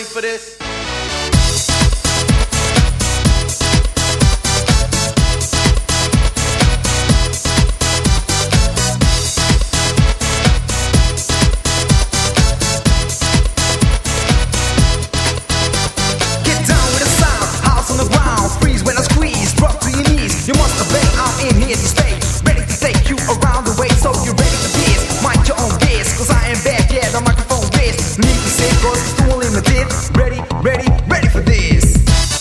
for this? You must obey, I'm in here to stay. Ready to take you around the way. So you ready for this? Mind your own biz, cause I am back, yeah, the microphone is. Need to say, cause it's too limited. Ready for this.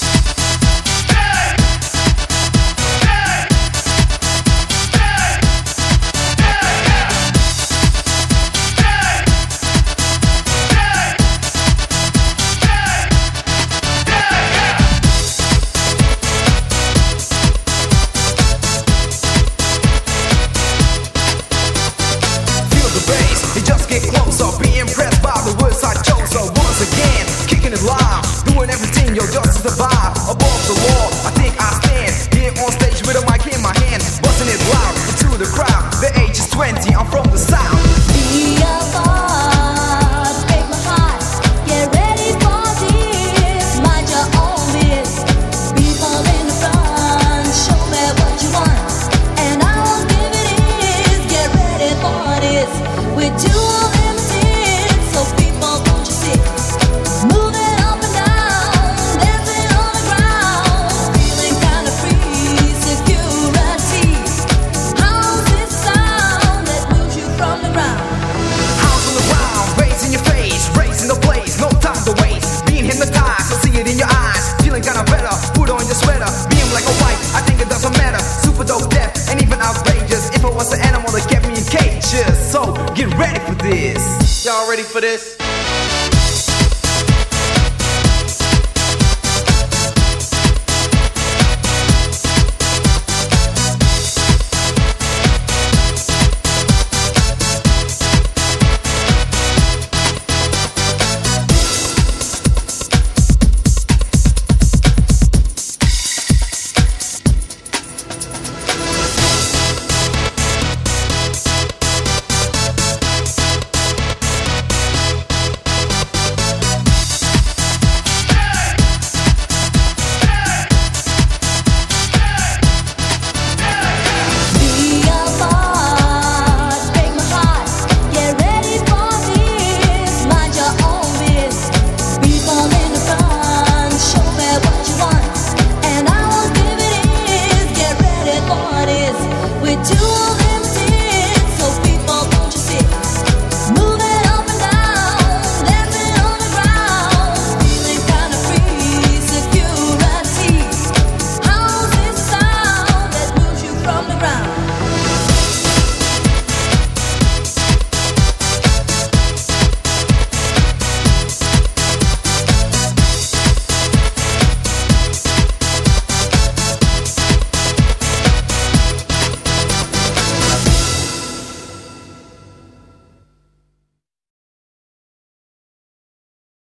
Get closer, be impressed by the words I chose. So once again, kicking it loud, doing everything, yo, just to survive. Above the law, I think I stand here on stage with a mic in my hand, busting it loud into the crowd. The age is 20, I'm from the south. Be a part, break my heart. Get ready for this. Mind your own biz. People in the front, show me what you want, and I will give it is. Get ready for this. We're doing so get ready for this. Y'all ready for this?